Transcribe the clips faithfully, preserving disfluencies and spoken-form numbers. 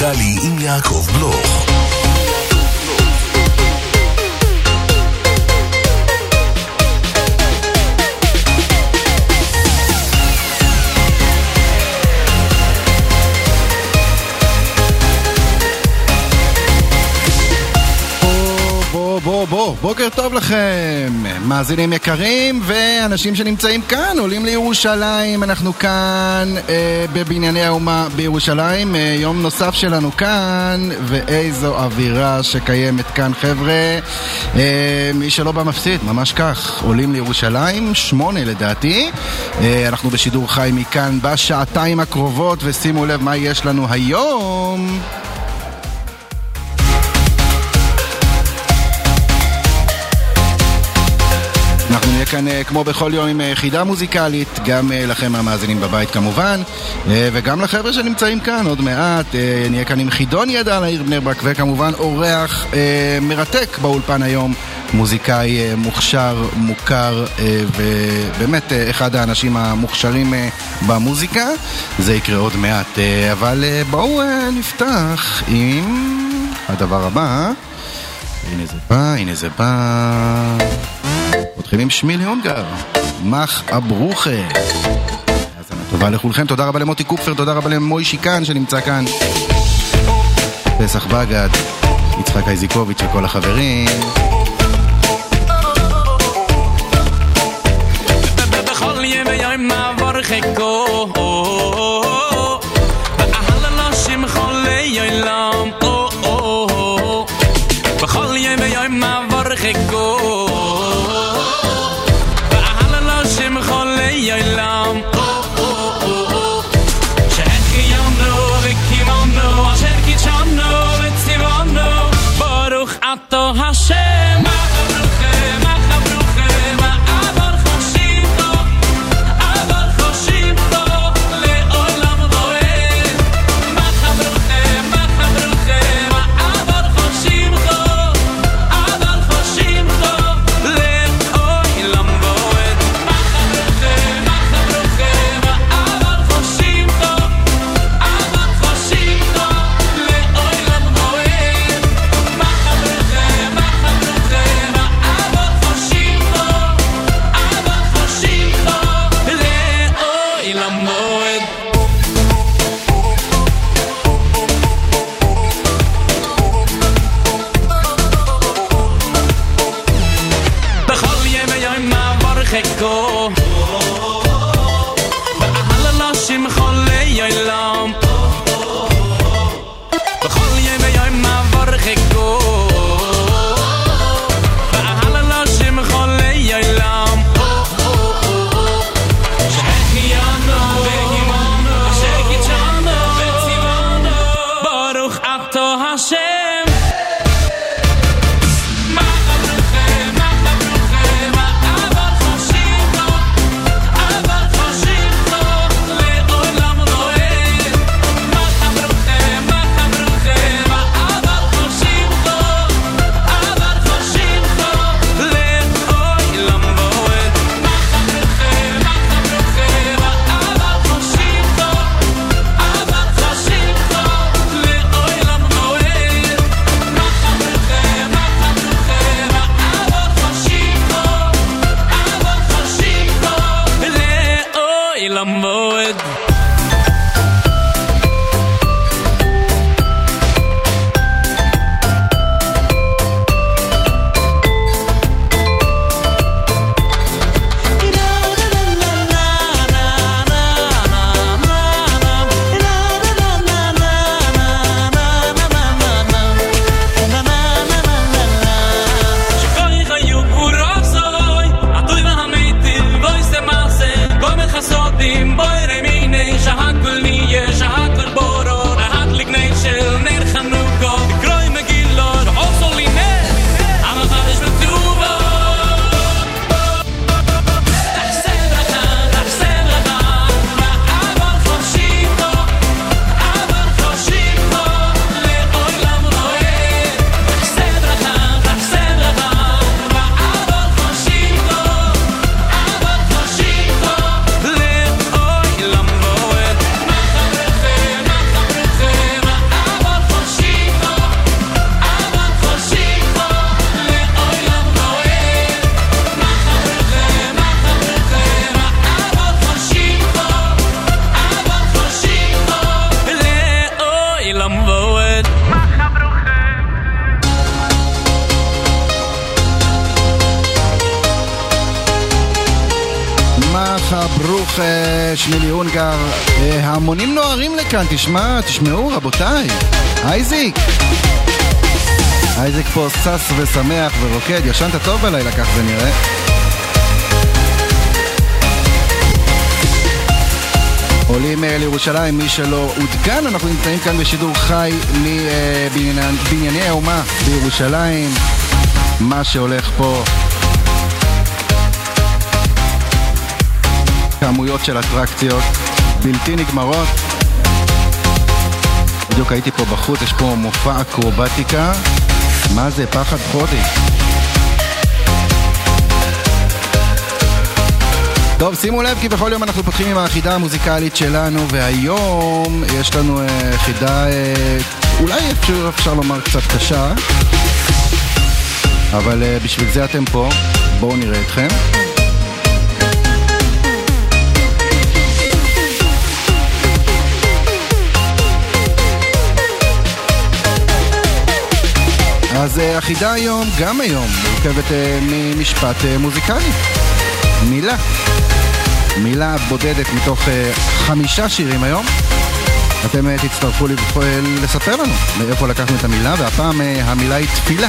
מוזיקלי עם יעקב בלוך. בוא, בוא, בוקר טוב לכם, מאזינים יקרים ואנשים שנמצאים כאן, עולים לירושלים. אנחנו כאן אה, בבנייני האומה בירושלים, אה, יום נוסף שלנו כאן, ואיזו אווירה שקיימת כאן, חבר'ה. אה, מי שלא בא מפסיד, ממש כך, עולים לירושלים, שמונה לדעתי. אה, אנחנו בשידור חי מכאן בשעתיים הקרובות, ושימו לב מה יש לנו היום. אנחנו נהיה כאן כמו בכל יום עם חידה מוזיקלית, גם לכם המאזינים בבית כמובן, וגם לחבר'ה שנמצאים כאן עוד מעט. נהיה כאן עם חידון ידע על העיר בני ברק, וכמובן אורח מרתק באולפן היום, מוזיקאי מוכשר, מוכר, ובאמת אחד האנשים המוכשרים במוזיקה. זה יקרה עוד מעט, אבל בואו נפתח עם הדבר הבא. הנה זה בא, הנה זה בא. מתחילים עם שמילי אונגר, מח אברוכה. אז טובה לכולכם, תודה רבה למוטי קופפר, תודה רבה למוי שיקן שנמצא כאן, פסח בגד, יצחק אייזיקוביץ' וכל החברים. בכל ימי יום מעבר חכו ואהל אנשים חולי עולם, בכל ימי יום מעבר חכו יעלם שהחיינו וקימנו אשר קידשנו וציוונו ברוך אתה השם ברוך, שמילי אונגר, ההמונים נוערים לכאן, תשמע, תשמעו רבותיי, אייזיק אייזיק פה סס ושמח ורוקד, ישנת טוב בלילה, כך זה נראה. עולים לירושלים, מי שלא עודכן, אנחנו נמצאים כאן בשידור חי מבנייני האומה בירושלים. מה שהולך פה, כמויות של אטרקציות בלתי נגמרות. בדיוק הייתי פה בחוץ, יש פה מופע אקרובטיקה, מה זה, פחד חודי. טוב, שימו לב כי בכל יום אנחנו פותחים עם החידה המוזיקלית שלנו, והיום יש לנו uh, חידה uh, אולי אפשר, אפשר לומר קצת קשה, אבל uh, בשביל זה אתם פה, בואו נראה אתכם. אז uh, החידה היום, גם היום, מורכבת uh, ממשפט uh, מוזיקלי. מילה. מילה בודדת מתוך uh, חמישה שירים היום. אתם uh, תצטרפו לי, uh, לספר לנו מאיפה לקחנו את המילה, והפעם uh, המילה היא תפילה.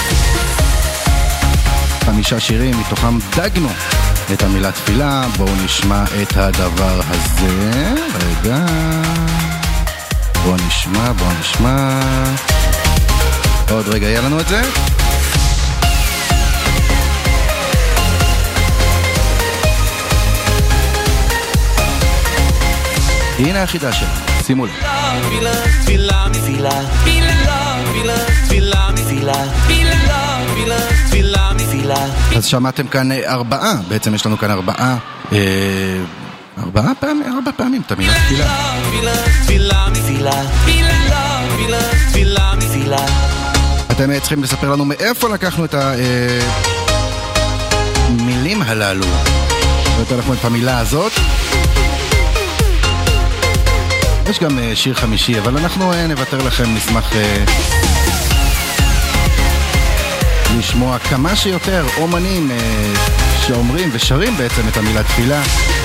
חמישה שירים, מתוכם דגנו את המילה תפילה. בואו נשמע את הדבר הזה. רגע. בואו נשמע, בואו נשמע. עוד רגע יהיה לנו את זה. הנה החידה שלנו, שימו לב. תפילה, תפילה, תפילה, תפילה, תפילה, תפילה, תפילה, תפילה, תפילה. אז שמעתם כאן ארבעה, בעצם יש לנו כאן ארבעה, ארבעה פעמים, ארבע פעמים את המילה תפילה. תפילה, תפילה, תפילה, תפילה, תפילה. אתם צריכים לספר לנו מאיפה לקחנו את המילים הללו. ואתם לקחנו את המילה הזאת. יש גם שיר חמישי, אבל אנחנו נוותר לכם, נשמח לשמוע כמה שיותר אומנים שאומרים ושרים בעצם את המילה תפילה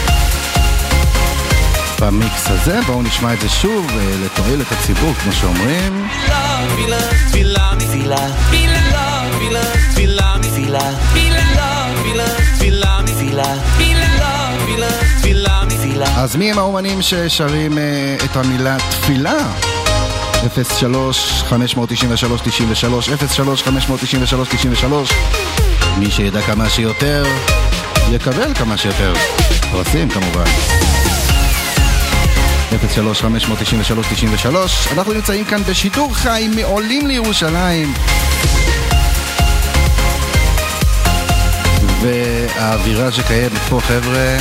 במיקס הזה. בואו נשמע את זה שוב, לתועל את הציבור, כמו שאומרים. תפילה, תפילה, תפילה, תפילה, תפילה, תפילה, תפילה, תפילה, תפילה, תפילה, תפילה. אז מי הם האומנים ששרים את המילה תפילה? אפס שלוש חמש תשע שלוש תשע שלוש אפס שלוש חמש תשע שלוש תשע שלוש. מי שידע כמה שיותר יקבל כמה שיותר פרסים כמובן. אפס שלוש חמש תשע שלוש תשע שלוש. אנחנו נמצאים כאן בשידור חי מעולים לירושלים, והאווירה שקיימת פה, חבר'ה,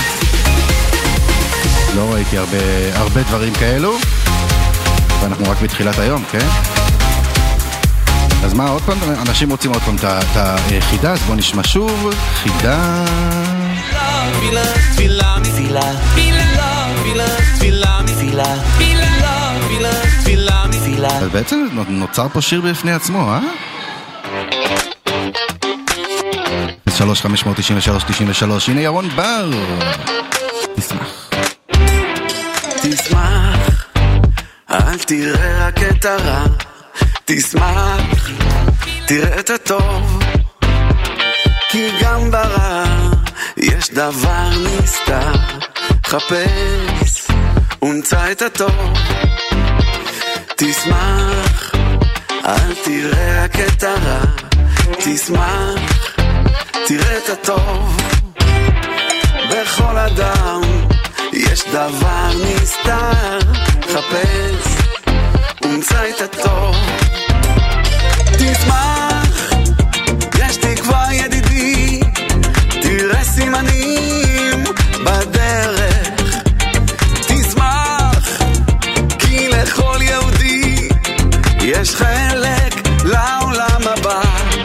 לא ראיתי הרבה, הרבה דברים כאלו, ואנחנו רק בתחילת היום, כן? אז מה, עוד פעם, אנשים רוצים עוד פעם את החידה, אז בואו נשמע שוב. חידה. תפילה, תפילה, תפילה, תפילה, תפילה, תפילה, תפילה, תפילה, תפילה. אז בעצם נוצר פה שיר בפני עצמו, אה? שלוש חמש תשע שלוש תשע שלוש. הנה ירון בר. תשמח. תשמח, אל תראה רק את הרע, תשמח, תראה את הטוב, כי גם ברע יש דבר נסתר, חפש ונצא את הטוב. תשמח, אל תראה רק את הרע, תשמח, תראה את הטוב. בכל אדם יש דבר נסתר, חפש ומצא את הטוב. תשמח, יש תקווה ידידי, תראה סימנים בדרך. תשמח, כי לכל יהודי יש חלק לעולם הבא.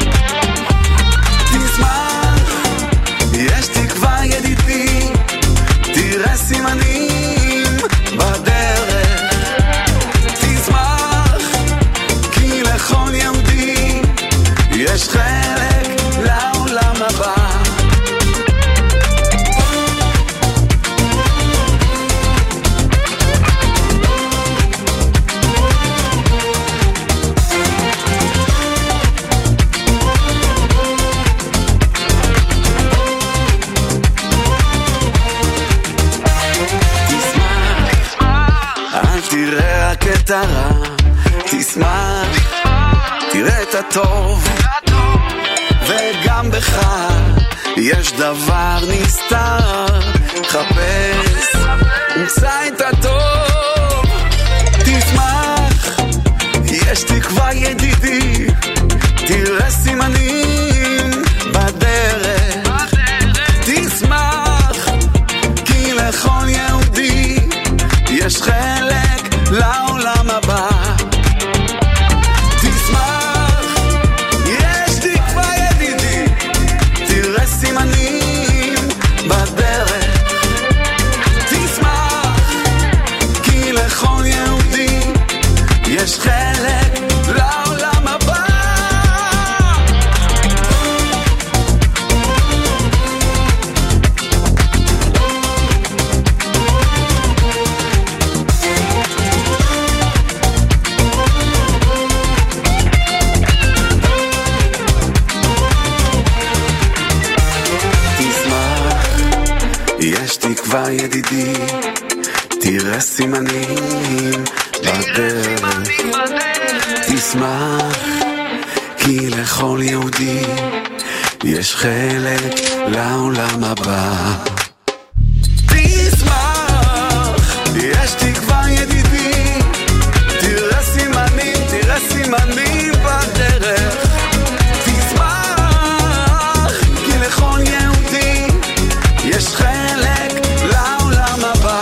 תשמח, יש תקווה ידידי, תראה סימנים בדרך. תשמח, כי לכל יהודי יש חלק לעולם הבא. את הרע, תשמח, תראה את הטוב, וגם בך יש דבר נסתר, חפש, ומצא את הטוב, תשמח, יש תקווה ידידי, תראה סימנים בדרך, תשמח, כי לכל יהודי יש חלק לעולם הבא, תשמח, יש תקווה ידידי, תראה סימנים בדרך, תשמח, כי לכל יהודי יש חלק לעולם הבא. יש תקווה ידידי, תראה סימנים בדרך, תשמח, כי לכל יהודי יש חלק לעולם הבא. תשמח, יש תקווה ידידי, תראה סימנים, תראה סימנים בדרך, תשמח, כי לכל יהודי יש חלק לעולם הבא.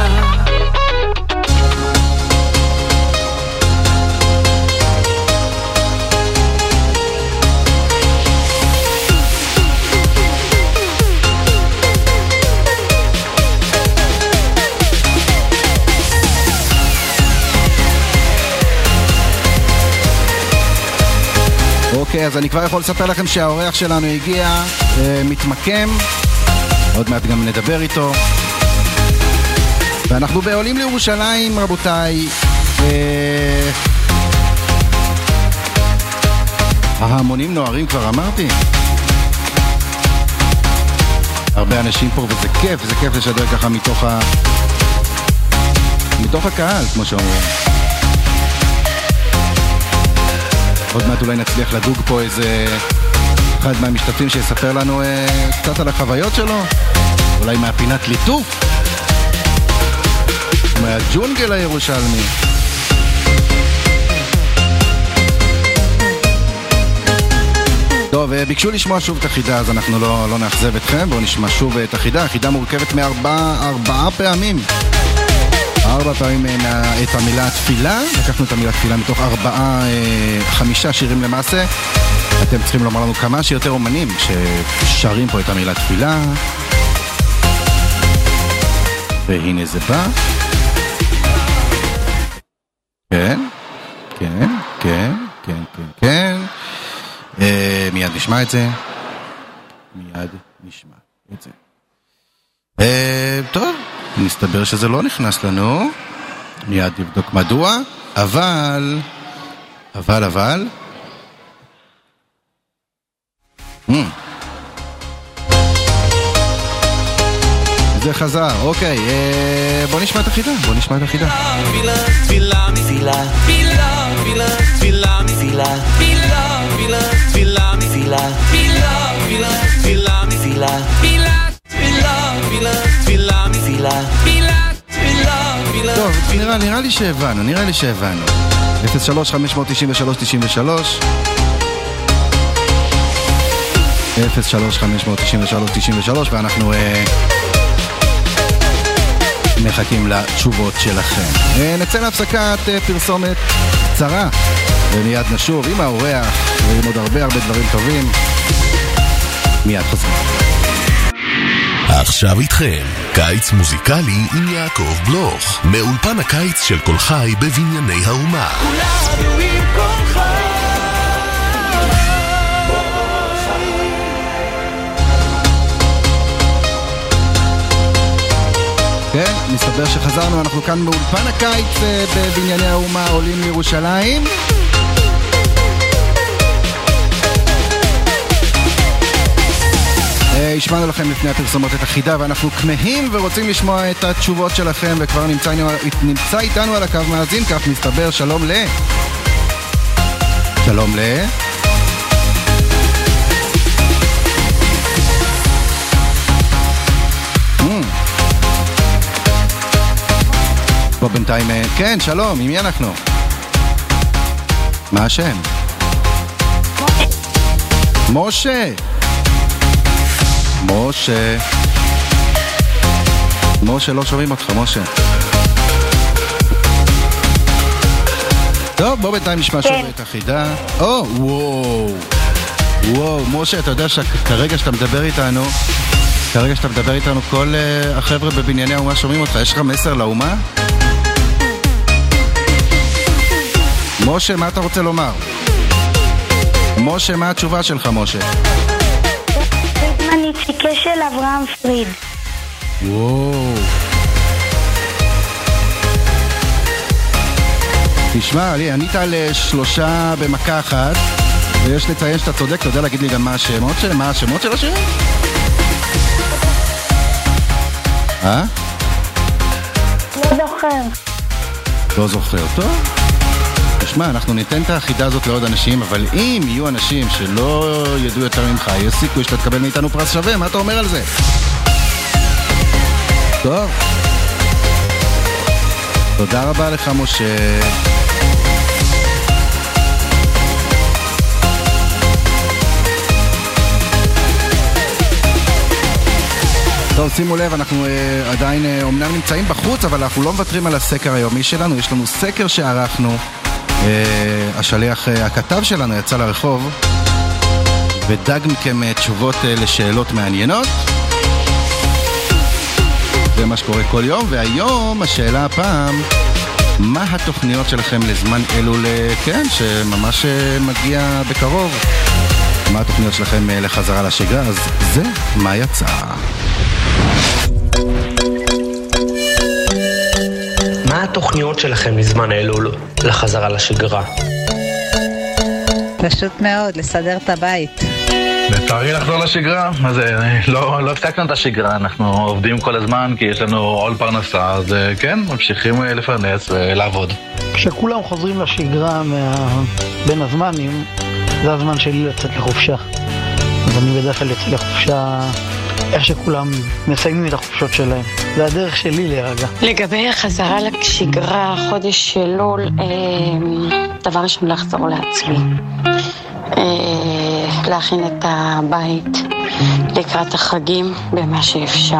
אוקיי, אז אני כבר יכול לספר לכם שהאורח שלנו הגיע, אה, מתמקם, עוד מעט גם נדבר איתו, ואנחנו בעולים לירושלים, רבותיי. אה... ההמונים נוערים, כבר אמרתי, הרבה אנשים פה, וזה כיף, זה כיף לשדר ככה מתוך ה... מתוך הקהל, כמו שאומרים. עוד מעט אולי נצליח לדוג פה איזה אחד מהמשתתפים שיספר לנו אה, קצת על החוויות שלו, אולי מהפינת ליטוף, מהג'ונגל הירושלמי. טוב, ביקשו לשמוע שוב את החידה, אז אנחנו לא, לא נאכזב אתכם. בואו נשמע שוב את החידה. החידה מורכבת מארבעה ארבעה פעמים. ארבע פעמים את המילה תפילה. לקחנו את המילה תפילה מתוך ארבעה, חמישה שירים למעשה. אתם צריכים לומר לנו כמה שיותר אומנים ששרים פה את המילה תפילה. והנה זה בא. כן, כן, כן, כן, כן, כן. אה, מיד נשמע את זה. מיד נשמע את זה. אה, טוב, מסתבר שזה לא נכנס לנו. מיד נבדוק מדוע. אבל, אבל, אבל. Hmm. זה חזר, אוקיי, אה, בוא נשמע את החידה, בוא נשמע את החידה. תפילה, תפילה, תפילה, תפילה, תפילה, תפילה, תפילה, תפילה, תפילה, תפילה, תפילה, תפילה, תפילה, תפילה, תפילה, תפילה, תפילה. טוב, נראה, נראה לי שהבנו, נראה לי שהבנו. אפס שלוש חמש תשע שלוש תשע שלוש אפס שלוש חמש תשע שלוש תשע שלוש, ואנחנו אה, מחכים לתשובות שלכם. אה, נצא להפסקת אה, פרסומת קצרה, ומיד נשוב עם האורח ועם עוד הרבה הרבה דברים טובים. מיד חוזרים. עכשיו איתכם, קיץ מוזיקלי עם יעקב בלוך, מאולפן הקיץ של כל חי בבנייני האומה. כולנו עם כל חי. כן, מסתבר שחזרנו, אנחנו כאן מאולפן הקיץ בבנייני האומה, עולים לירושלים. השמענו לכם לפני הפרסומות את החידה, ואנחנו כמהים ורוצים לשמוע את התשובות שלכם, וכבר נמצא, נמצא איתנו על הקו מאזין, כך מסתבר. שלום ל... שלום ל... בוא בינתיים... כן, שלום, עם מי אנחנו? מה השם? משה. משה. משה, לא שומעים אותך, משה. טוב, בוא בינתיים נשמע שוב את החידה. או, וואו. וואו, משה, אתה יודע שכרגע שאתה מדבר איתנו, כרגע שאתה מדבר איתנו, כל uh, החבר'ה בבנייני האומה שומעים אותך. יש לך מסר לאומה? משה, מה אתה רוצה לומר? משה, מה התשובה שלך, משה? פרידמן יציקה של אברהם פריד. וואו. תשמע, לי, ענית על שלושה במכה אחת, ויש לציין שאתה צודק. אתה יודע להגיד לי גם מה השמות של... מה השמות של השם? אה? לא זוכר. לא זוכר, טוב. תשמע, אנחנו ניתן את החידה הזאת לעוד אנשים, אבל אם יהיו אנשים שלא ידעו יותר ממך, יש סיכוי שאתה תקבל מאיתנו פרס שווה. מה אתה אומר על זה? טוב. תודה רבה לך, משה. טוב, שימו לב, אנחנו uh, עדיין uh, אומנם נמצאים בחוץ, אבל אנחנו לא מוותרים על הסקר היומי שלנו. יש לנו סקר שערכנו. Uh, השליח, uh, הכתב שלנו יצא לרחוב ודאג מכם uh, תשובות uh, לשאלות מעניינות. זה מה שקורה כל יום. והיום השאלה הפעם, מה התוכניות שלכם לזמן אלול, כן, שממש uh, מגיע בקרוב? מה התוכניות שלכם uh, לחזרה לשגרה? אז זה מה יצא. מה התוכניות שלכם לזמן אלול לחזרה לשגרה? פשוט מאוד, לסדר את הבית. לצערי לחזור לשגרה, אז לא, לא הפסקנו את השגרה, אנחנו עובדים כל הזמן כי יש לנו עול פרנסה, אז כן, ממשיכים לפרנס ולעבוד. כשכולם חוזרים לשגרה מה... בין הזמנים, זה הזמן שלי לצאת לחופשה. אז אני בדרך כלל יוצא לחופשה איך שכולם מסיימים את החופשות שלהם. זה הדרך שלי להירגע. לגבי החזרה לשגרה, חודש אלול, דבר ראשון לחזור לעצמי. להכין את הבית לקראת החגים במה שאפשר,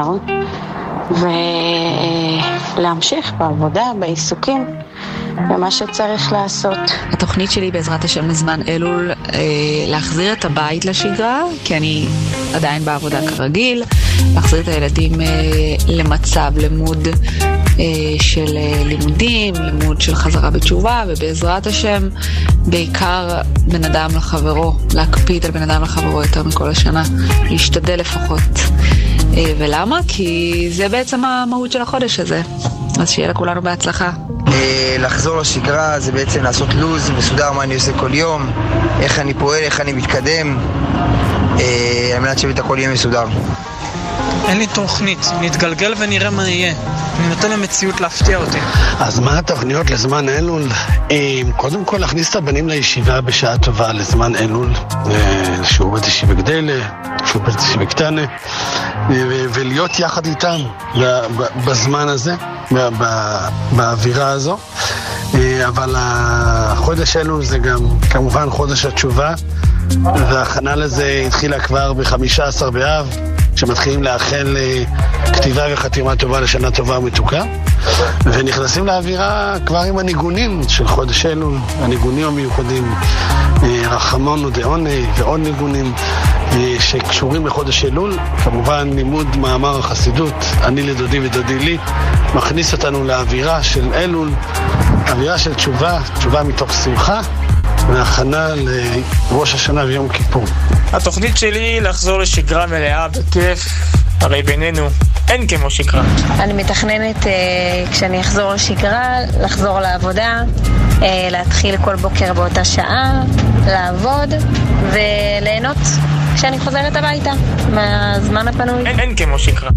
ולהמשיך בעבודה, בעיסוקים, במה שצריך לעשות. התוכנית שלי בעזרת השם לזמן אלול אה, להחזיר את הבית לשגרה, כי אני עדיין בעבודה כרגיל, להחזיר את הילדים אה, למצב לימוד אה, של אה, לימודים, לימוד של חזרה בתשובה, ובעזרת השם בעיקר בן אדם לחברו, להקפיד על בן אדם לחברו יותר מכל השנה, להשתדל לפחות. אה, ולמה? כי זה בעצם המהות של החודש הזה. אז שיהיה לכולנו בהצלחה. לחזור לשגרה זה בעצם לעשות לוז מסודר מה אני עושה כל יום, איך אני פועל, איך אני מתקדם, על מנת שבית הכל יהיה מסודר. אין לי תוכנית, נתגלגל ונראה מה יהיה. אני נותן למציאות להפתיע אותי. אז מה התוכניות לזמן אלול? קודם כל להכניס את הבנים לישיבה בשעה טובה לזמן אלול, שהוא בית ישיבה גדלה, שהוא בית ישיבה קטנה, ולהיות יחד איתם בזמן הזה, באווירה הזו. אבל החודש אלול זה גם כמובן חודש התשובה, וההכנה לזה התחילה כבר ב-חמישה עשר באב, שמתחילים לאחל כתיבה וחתימה טובה לשנה טובה ומתוקה, ונכנסים לאווירה כבר עם הניגונים של חודש אלול, הניגונים המיוחדים, רחמון ודעוני ועוד ניגונים שקשורים לחודש אלול. כמובן לימוד מאמר החסידות, אני לדודי ודודי לי, מכניס אותנו לאווירה של אלול, אווירה של תשובה, תשובה מתוך שמחה, והכנה לראש השנה ויום כיפור. התוכנית שלי לחזור לשגרה מלאה בכיף, הרי בינינו אין כמו שגרה. אני מתכננת אה, כשאני אחזור לשגרה, לחזור לעבודה, אה, להתחיל כל בוקר באותה שעה, לעבוד וליהנות כשאני חוזרת הביתה מהזמן הפנוי. אין, אין כמו שגרה.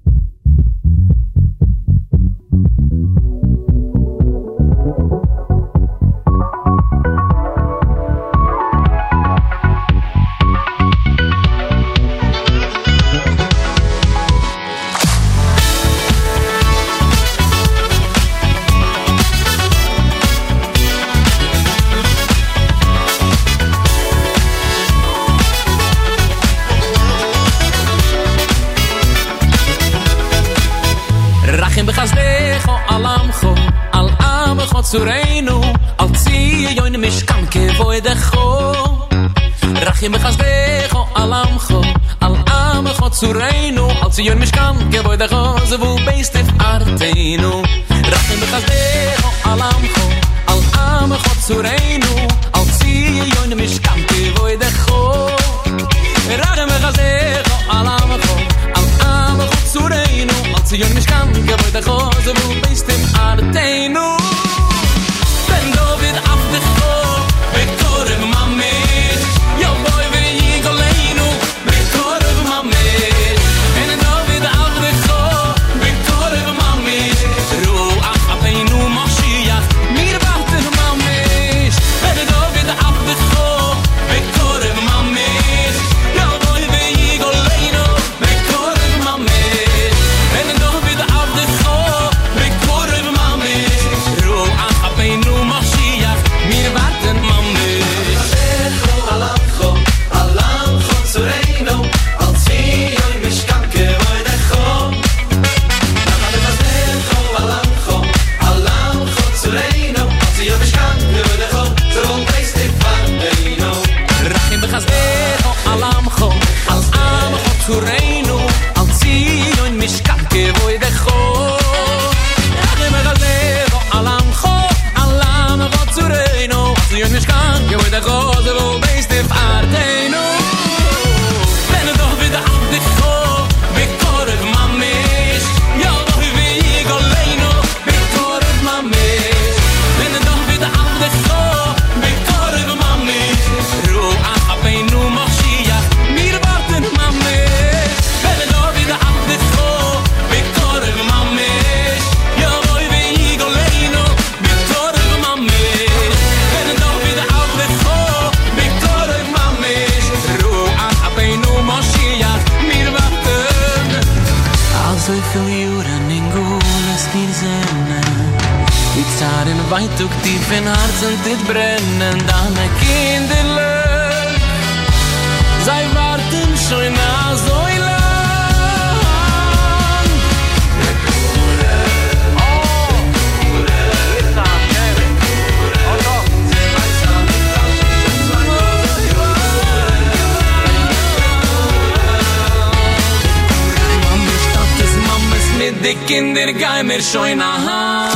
צורנו על ציון משכן כבודך רחים בחסדך על עמך על עמך צורנו על ציון משכן כבודך זבו בייסטף ארתנו רחים בחסדך על עמך על עמך צורנו על ציון משכן כבודך רחים בחסדך על עמך על עמך צורנו על ציון משכן כבודך זבו בייסטף ארתנו Weit auch tief in Herzen dit brennen deine Kinderlöch sei warten schon na so lang oh Lisa Sherry oh no Mama statt es Mamas mit die Kinder gehen mir schon nach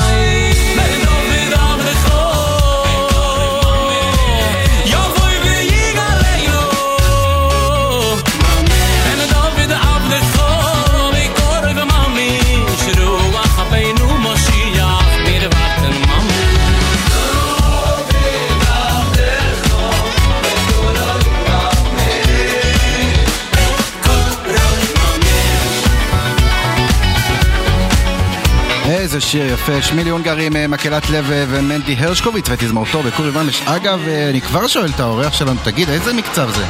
איזה שיר יפה, שמילי הונגרי מקהלת לב ומנדי הרשקוביץ ותזמורתו בקורי ממש. אגב, אני כבר שואל את האורח שלנו, תגיד, איזה מקצב זה?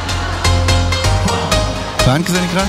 פאנק זה נקרא?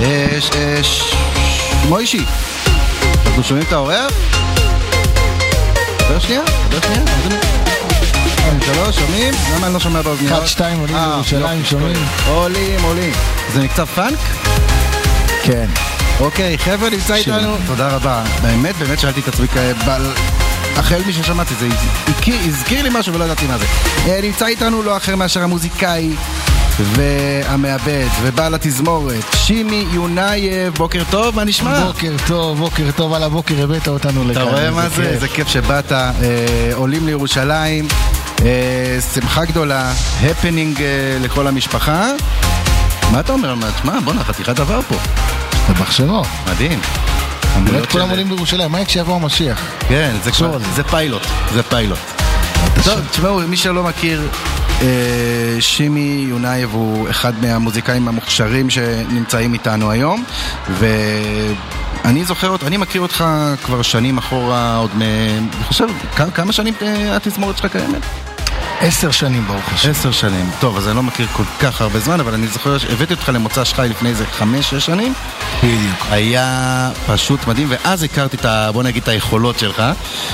מוישי, אנחנו שומעים את האורח? דבר שנייה? דבר שנייה? שלוש, שומעים? למה אני לא שומע באוזניות? אחד, שתיים, עולים בירושלים, שומעים? עולים, עולים. זה מקצב פאנק? כן. אוקיי, חבר'ה, נמצא איתנו, תודה רבה. באמת, באמת שאלתי את עצמי, החל מי ששמעתי, זה הזכיר לי משהו ולא ידעתי מה זה. נמצא איתנו לא אחר מאשר המוזיקאי והמעבד ובעל התזמורת, שימי יונייב. בוקר טוב, מה נשמע? בוקר טוב, בוקר טוב, על הבוקר הבאת אותנו לכאן. אתה רואה מה זה? זה כיף שבאת. עולים לירושלים, שמחה גדולה, הפנינג לכל המשפחה. מה אתה אומר? מה, בוא נה, חתיכת דבר פה. במחשבות. מדהים. באמת כולם עולים בירושלים, מה כשיבוא המשיח? כן, זה כבר, זה פיילוט, זה פיילוט. טוב, תשמעו, מי שלא מכיר, שימי יונייב הוא אחד מהמוזיקאים המוכשרים שנמצאים איתנו היום, ואני זוכר אותו, אני מכיר אותך כבר שנים אחורה, עוד מ... אני חושב, כמה שנים התזמורת שלך קיימת? עשר שנים ברוך השם. עשר שנים. טוב, אז אני לא מכיר כל כך הרבה זמן, אבל אני זוכר שהבאתי אותך למוצא שחי לפני איזה חמש, שש שנים. בדיוק. היה פשוט מדהים, ואז הכרתי את ה... בוא נגיד את היכולות שלך.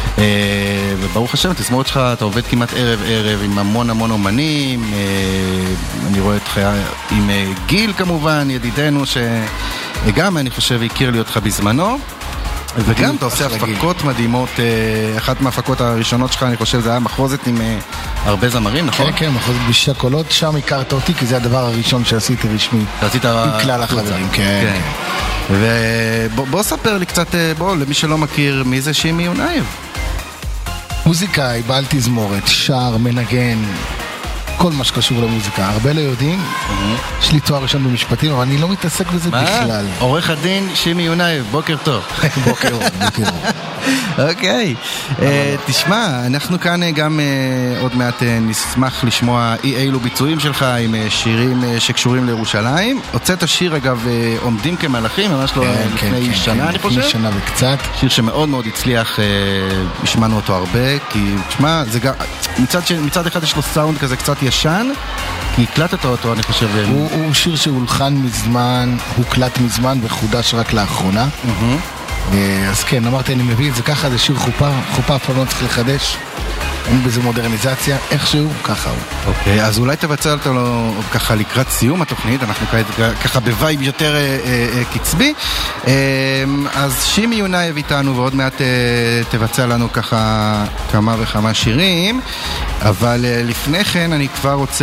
וברוך השם, תזמורת שלך, אתה עובד כמעט ערב ערב עם המון המון אומנים. אני רואה אותך עם גיל כמובן, ידידנו, שגם אני חושב הכיר לי אותך בזמנו. וגם אתה עושה הפקות מדהימות, אחת מההפקות הראשונות שלך, אני חושב, זה היה מחרוזת עם הרבה זמרים, נכון? כן, כן, מחרוזת בשישה קולות, שם הכרת אותי, כי זה הדבר הראשון שעשיתי רשמי. עם כלל החברים, כן. ובוא ספר לי קצת, בוא, למי שלא מכיר, מי זה שימי יונייב? מוזיקאי, בעל תזמורת, שר, מנגן, כל מה שקשור למוזיקה. הרבה לא יודעים, יש לי תואר ראשון במשפטים, אבל אני לא מתעסק בזה בכלל. עורך הדין שימי יונייב, בוקר טוב. בוקר טוב, בוקר טוב. אוקיי, תשמע, אנחנו כאן גם עוד מעט נשמח לשמוע אי אילו ביצועים שלך עם שירים שקשורים לירושלים. הוצאת שיר אגב, עומדים כמלאכים, ממש לא לפני שנה אני חושב. לפני שנה וקצת. שיר שמאוד מאוד הצליח, השמענו אותו הרבה, כי תשמע, מצד אחד יש לו סאונד כזה קצת ישן, כי הקלטת אותו אני חושב. הוא שיר שהולחן מזמן, הוקלט מזמן וחודש רק לאחרונה. אז כן, אמרתי, אני מביא את זה ככה, זה שיר חופה, חופה אף פעם לא צריך לחדש, אין בזה מודרניזציה, איכשהו, ככה הוא. אוקיי, אז אולי תבצע אותו ככה לקראת סיום התוכנית, אנחנו ככה בווייב יותר קצבי, אז שימי יונייב איתנו, ועוד מעט תבצע לנו ככה כמה וכמה שירים, אבל לפני כן אני כבר רוצה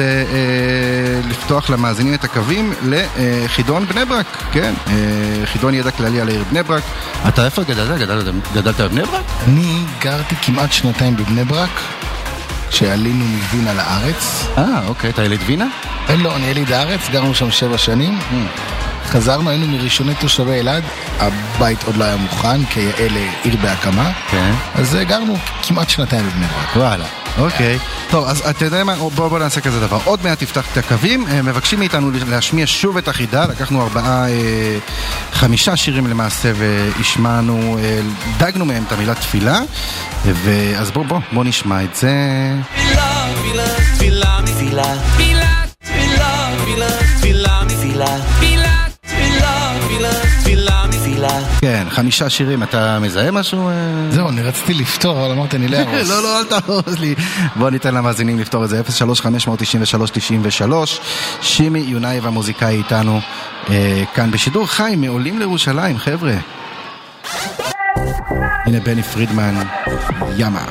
לפתוח למאזינים את הקווים לחידון בני ברק, כן, חידון ידע כללי על העיר בני ברק. אתה איפה גדלת? גדלת בבני ברק? אני גרתי כמעט שנתיים בבני ברק, שעלינו מווינה לארץ. אה, אוקיי, אתה יליד וינה? אין לא, אני יליד הארץ, גרנו שם שבע שנים. חזרנו, היינו מראשוני תושבי אלעד, הבית עוד לא היה מוכן, כי אלה עיר בהקמה. אז גרנו כמעט שנתיים בבני ברק. וואלה. אוקיי, טוב, אז אתה יודע מה, בואו בוא נעשה כזה דבר. עוד מעט תפתח את הקווים, מבקשים מאיתנו להשמיע שוב את החידה, לקחנו ארבעה, חמישה שירים למעשה והשמענו, דגנו מהם את המילה תפילה, אז בואו בואו, בואו נשמע את זה. תפילה, תפילה, תפילה, תפילה, תפילה, תפילה, תפילה, תפילה, תפילה, תפילה, תפילה, תפילה. כן, חמישה שירים, אתה מזהה משהו? זהו, אני רציתי לפתור, אבל אמרתי, אני לא ארוס. לא, לא, אל תרוס לי. בוא ניתן למאזינים לפתור את זה. אפס שלוש חמש תשע שלוש תשע שלוש. שימי יונייב המוזיקאי איתנו כאן בשידור חי, מעולים לירושלים, חבר'ה. הנה בני פרידמן, ימה.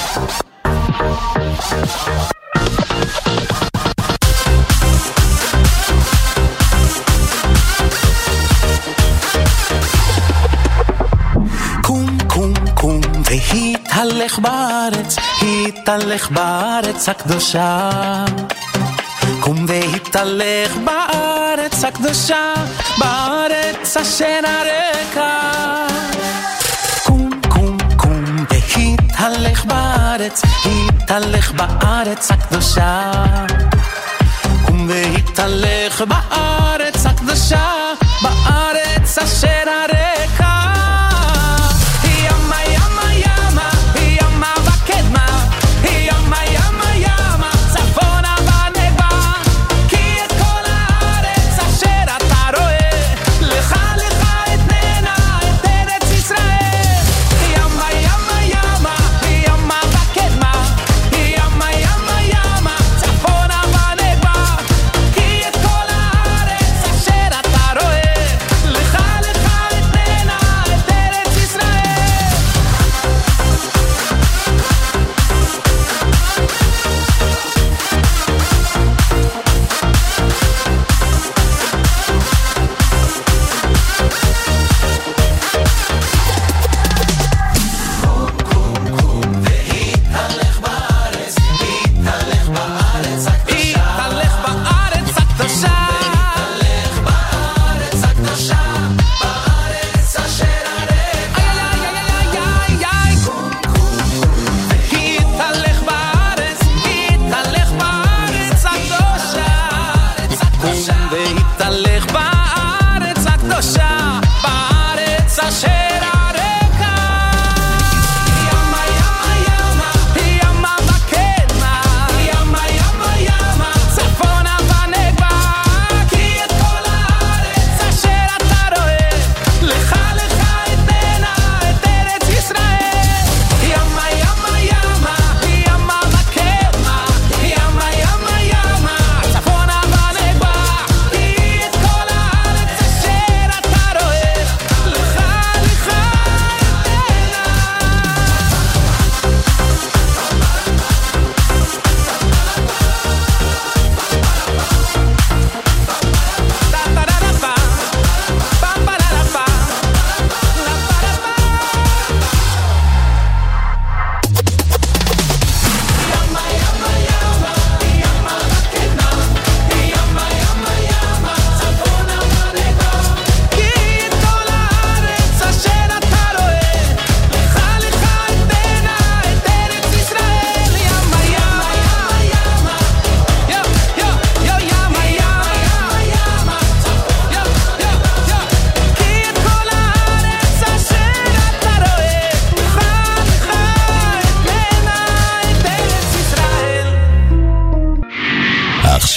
והתהלך בארץ, התהלך בארץ הקדושה. קום והתהלך בארץ הקדושה, בארץ אשר הרקע. קום, קום, קום והתהלך בארץ, התהלך בארץ הקדושה. קום והתהלך בארץ הקדושה, בארץ אשר הרקע. לך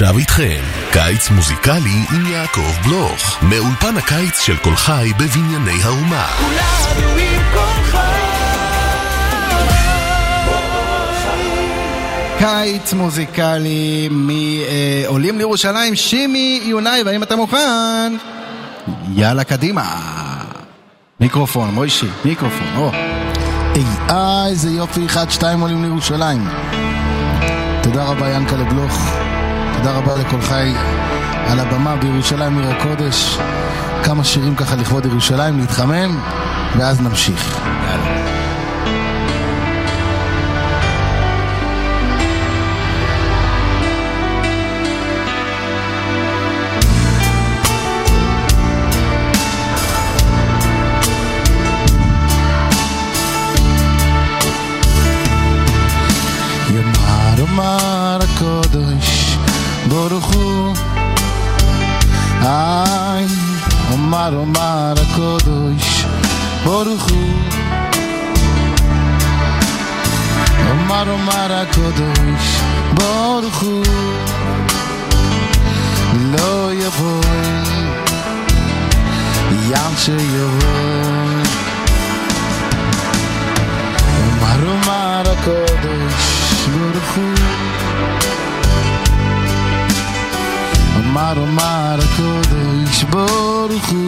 עכשיו איתכם, קיץ מוזיקלי עם יעקב בלוך, מאולפן הקיץ של כל חי בבנייני האומה. כולנו עם כל חי. קיץ מוזיקלי מעולים לירושלים, שימי יונאי, והאם אתה מוכן? יאללה קדימה. מיקרופון, מוישי, מיקרופון, או. איי, איזה יופי, אחד, שתיים עולים לירושלים. תודה רבה ינקה לבלוך, תודה רבה לכל חי על הבמה בירושלים עיר הקודש. כמה שירים ככה לכבוד ירושלים, להתחמם, ואז נמשיך. יאללה. אומר הקודש ברוך הוא, איי, אומר אומר הקודש ברוך הוא, אומר אומר הקודש ברוך הוא, לא יבוא ים שיבוא, אומר אומר הקודש ברוך הוא, אומר אומר הקודש ברוך הוא,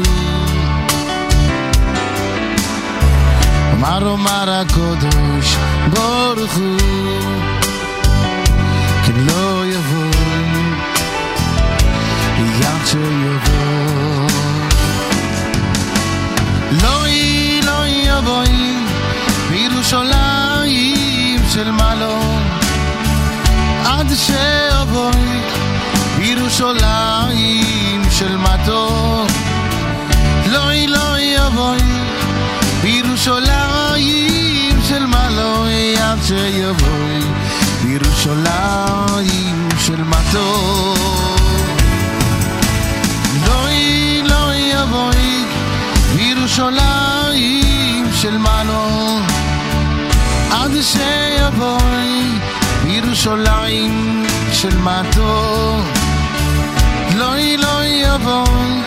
אומר אומר הקודש ברוך הוא, כי לא יבוא ים שיבוא, לא יהיה לא יבוא בירושלים של מעלות, עד שאבוי בירושלים של מטות, לא לא יבוי בירושלים של מלוי, עד שיבוי בירושלים של מטות, לא לא יבוי בירושלים של מלוי, עד שיבוי בירושלים של מטות, לא לא יבוא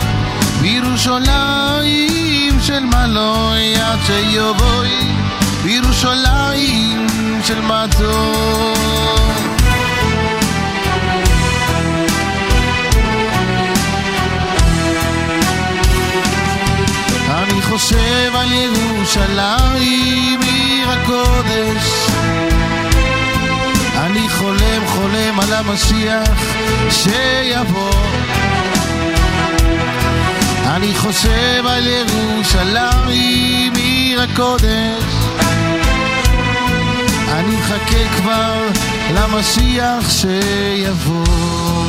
בירושלים של מלוי, עד שיבוא בירושלים של מטות. אני חושב על ירושלים עיר הקודש, אני חולם חולם על המשיח שיבוא, אני חושב על ירושלים עיר הקודש, אני מחכה כבר למשיח שיבוא,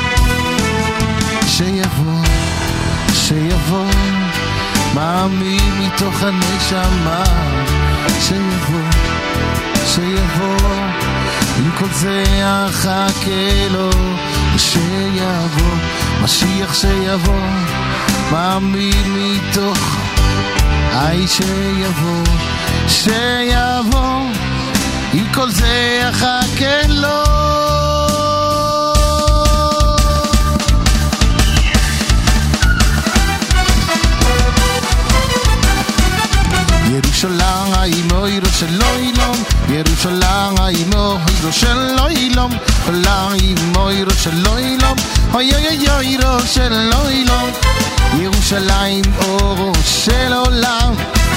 שיבוא, שיבוא, מאמין מתוך הנשמה, שיבוא, שיבוא, עם כל זה אחכה לו שיבוא, משיח שיבוא, מאמין מתוך היי שיבוא, שיבוא, עם כל זה אחכה לו. ירושלים עירו של אילום, ירושלים עירו של אילום, ירושלים עירו של אילום, אוי אוי אוי עירו של אילום, ירושלים אורו של עולם,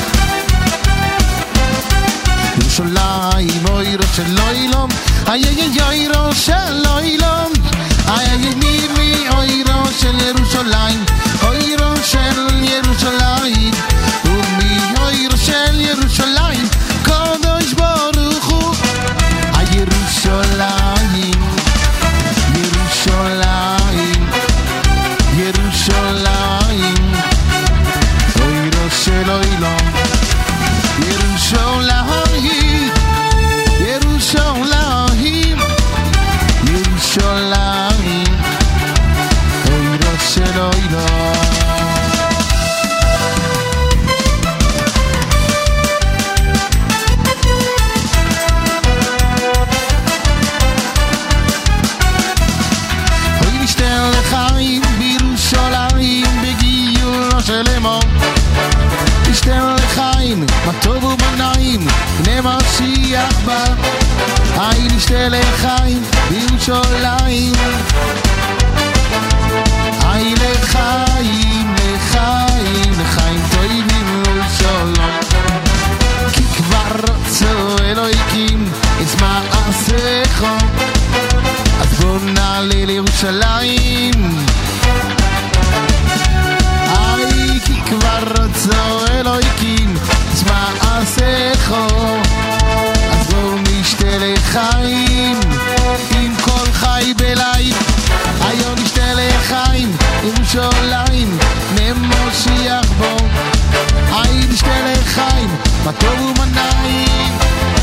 ירושלים עירו של אילום, אוי אוי אוי עירו של אילום, אוי אוי מי מי עירו של ירושלים, עירו של ירושלים, עיר של ירושלים, קדוש ברוך הוא, הירושלים, ירושלים, ירושלים, עיר של אילום, ירושלים, ירושלים, ירושלים, עיר של אילום. ירושלים נמשיח בה היי נשתה לחיים בירושלים היי לחיים לחיים לחיים טובים בירושלים כי כבר רצו אלוהיקים את מעשיך אז בוא נעלה לירושלים היי כי כבר רצו אלוהיקים את מעשיך אז בוא נשתה לחיים עם כל חי בליים היום נשתה לחיים ירושלים נמשיח בו היי נשתה לחיים מה טוב ומנעים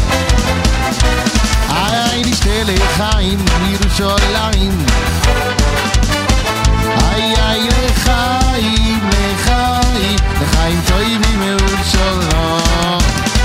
היי נשתה לחיים ירושלים היי היי לחיים לחיים לחיים טובים ירושלים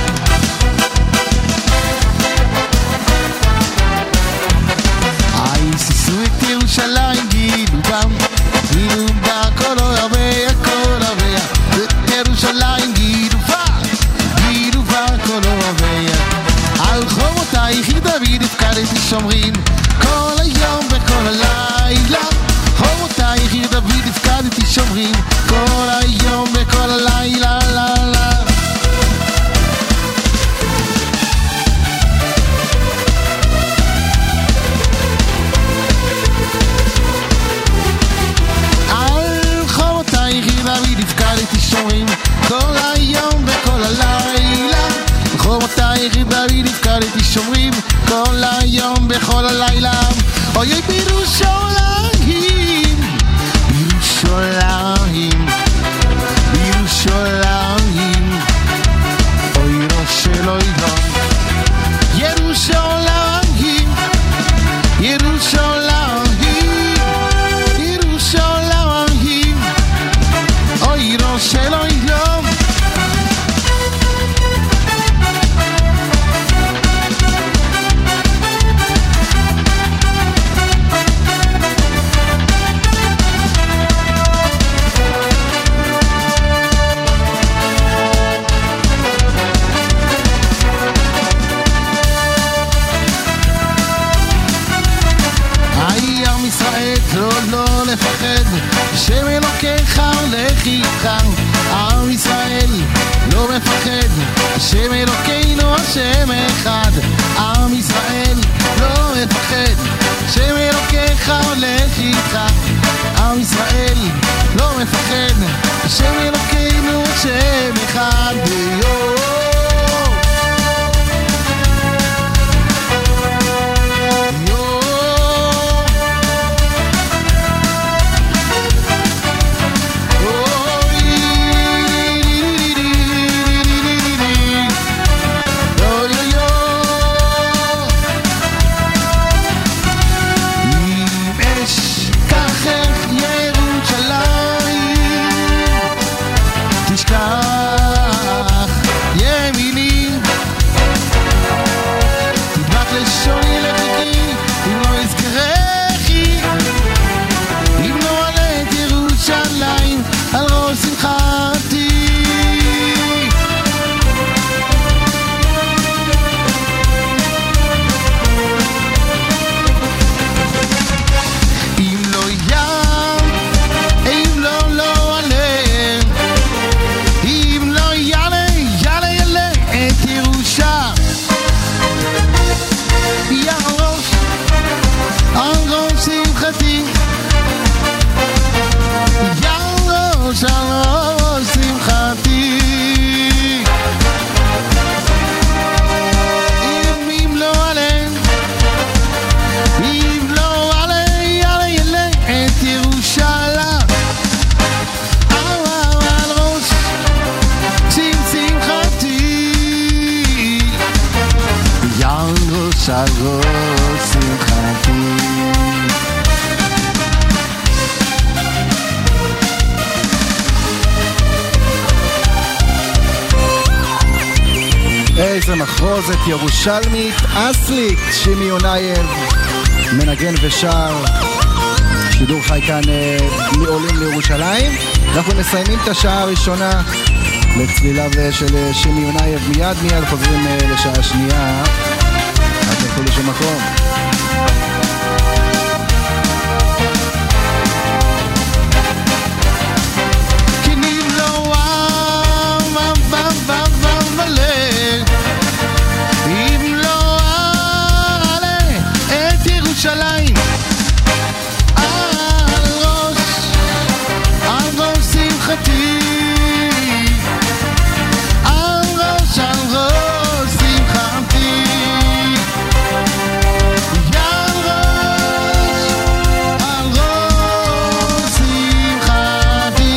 היי סיסו את ירושלים גידו בם גידו בה כל הרבה כל הרבה ירושלים גידו בה גידו בה כל הרבה על חומותייך דוד הפקדתי שומרים כל היום וכל הלילה חומותייך דוד הפקדתי שומרים כל היום וכל הלילה לה לה על חומותייך דוד הפקדתי שומרים כל היום וכל הלילה חומותייך דוד הפקדתי שומרים כל היום בכל הלילה אוי אוי בירושלים בירושלים בירושלים אוי ראש אלוהים ירושלים ירושלים ירושלים אוי ראש אלוהים לפחד שם אלוקיך הולך איתך עם ישראל לא מפחד שם אלוקינו השם אחד עם ישראל לא מפחד שם אלוקיך הולך איתך עם ישראל לא מפחד שם אלוקינו השם אחד ביום איזה מחרוזת ירושלמית אסלית, שימי יונייב מנגן ושר, שידור חי כאן מעולים לירושלים. אנחנו מסיימים את השעה הראשונה לצליליו של שימי יונייב. מיד מיד חוזרים לשעה שנייה, אל תלכו לשום מקום. ירושלים על ראש, על ראש שמחתי, על ראש, על ראש שמחתי, על ראש, על ראש שמחתי.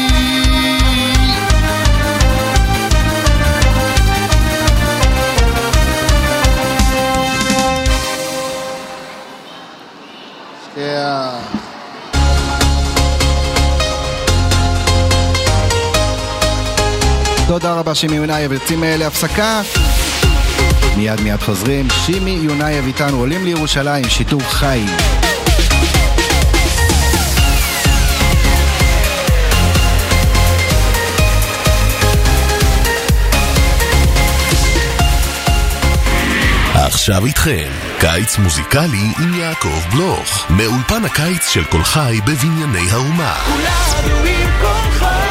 תודה רבה שימי יונייב. יוצאים להפסקה, מיד מיד חוזרים. שימי יונייב איתנו, עולים לירושלים, שיטור חי. עכשיו איתכם, קיץ מוזיקלי עם יעקב בלוך, מאולפן הקיץ של כל חי בבנייני האומה. כולנו עם כל חי.